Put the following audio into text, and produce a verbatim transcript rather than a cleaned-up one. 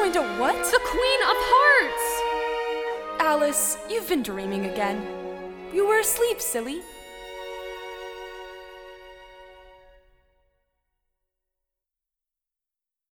joined a what? The Queen of Hearts! Alice, you've been dreaming again. You were asleep, silly.